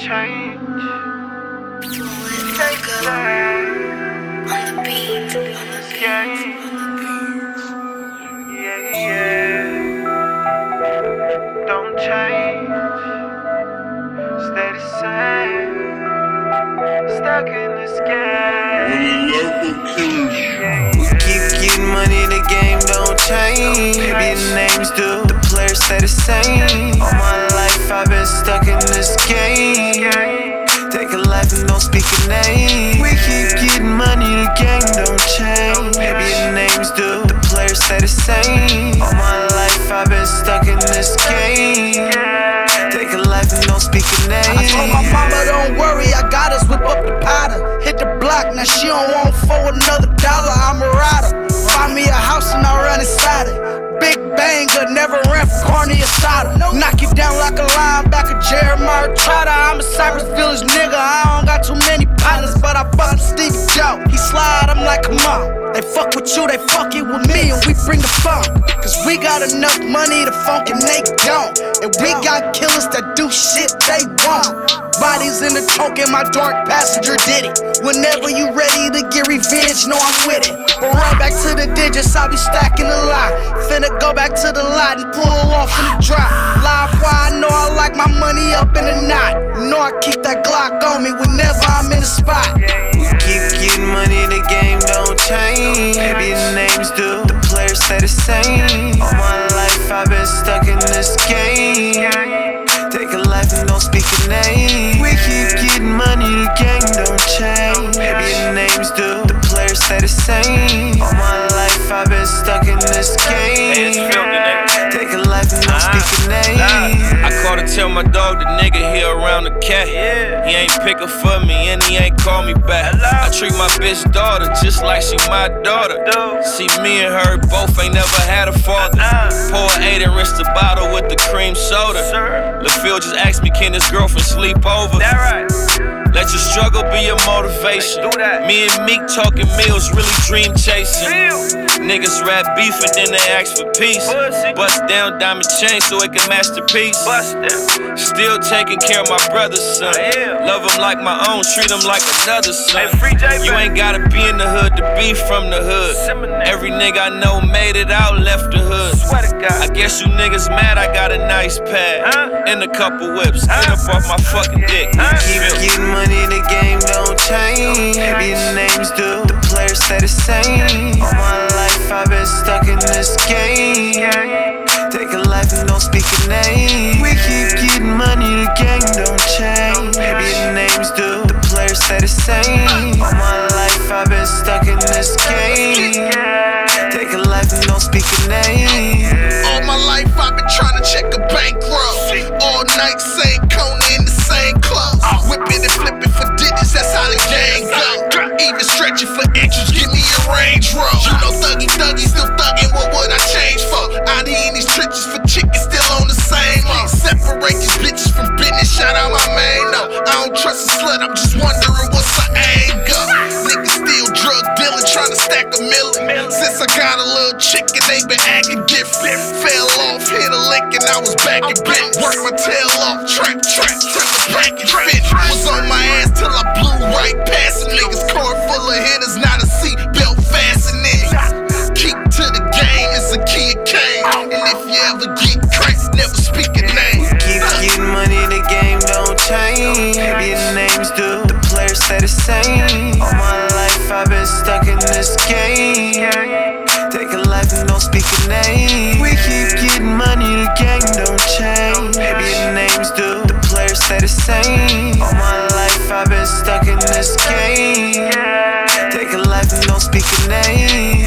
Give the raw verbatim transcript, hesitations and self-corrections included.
change. Take a on the beat, on the beat, Yeah. on the beat. Yeah, yeah. Don't change. Stay the same. Stuck in this game. We keep getting money, the game don't change. Maybe the names do, the players stay the same. All my life I've been stuck in this game. Take a life and don't speak a name. We keep getting money, the game don't change. Maybe the names do, the players stay the same. All my life I've been stuck in this game. Take a life and don't speak a name. I told my mama, don't worry, I got us, whip up the powder. Hit the block, now she don't want for another dollar. I'm a rider. Find me a house and I run inside it. Big banger, never ran for corny asada. Knock you down like a linebacker, Jeremiah Trotter. I'm a Cypress Village nigga, I don't got too many partners, but I fuck Steve Joe. He slide, I'm like, come on. They fuck with you, they fuck it with me, and we bring the funk. Cause we got enough money to funk and they don't. And we got killers that do shit they want. Bodies in the trunk and my dark passenger did it. Whenever you ready to get revenge, know I'm with it. But run back to the digits, I'll be stacking a lot. Finna go back to the lot and pull off in the drop. Live why I know I like my money up in the knot. You know I keep that Glock on me whenever I'm in the spot. We keep getting money, the game don't change. Maybe the names do, the players stay the same. All my life I've been stuck in this game. Take a life and don't speak a name. We keep getting money, the game don't change. Maybe the names do, the players stay the same. All my life I've been stuck in this game. Take a life and don't speak a name. I called to tell my dog the nigga here around the cat. He ain't pick up for me and he ain't call me back. I treat my bitch daughter just like she my daughter. See, me and her both ain't never had a father. Pour eight and rinse the bottle with the cream soda. LaFille just asked me, can his girlfriend sleep over? Let your struggle be your motivation. Me and Meek talking meals, really dream chasing. Niggas rap beef and then they ask for peace. Bust down diamond chain so it can match the piece. Still taking care of my brother's son. Love him like my own, treat him like another son. You ain't gotta be in the hood to be from the hood. Every nigga I know made it out, left the hood. I guess you niggas mad I got a nice pad and a couple whips. Get up off my fucking dick. Keep getting money, the game don't change. Maybe the names do, the players stay the same. All my life I've been stuck in this game. Take a life and don't speak a name. We keep getting money, the game don't change. Maybe the names do, the players stay the same. All my life I've been stuck in this game. Take a life and don't speak a name. All my life I've been trying to check a bankroll. All night, same corner in the same clothes. Whipping and flipping for digits, that's how the game go. Even stretching for inches, give me a Range Rover. You know Thuggy Thuggy still thugging, what would I change for? Out here in these trenches for chickens, still on the same road. Separate these bitches from business, shout out my main no. I don't trust a slut, I'm just wondering what's her angle. Niggas still drug dealing, trying to stack a million. Since I got a little chicken, they been acting different. Fell off, hit a lick and I was back in bed. Worked my tail off, trap, trap, till the package fit. Was on my ass till I blew right past it. Niggas car full of hitters, not a seat belt fastening. Keep to the game, it's a kid cane. And if you ever get cracked, never speak a name. Keep getting money, the game don't change. Maybe the names do, the players stay the same. All my life I've been stuck in this game. Take a life and don't speak a name. We keep getting money, the game don't change. Maybe the names do, the players stay the same. All my life I've been stuck in this game. Take a life and don't speak a name.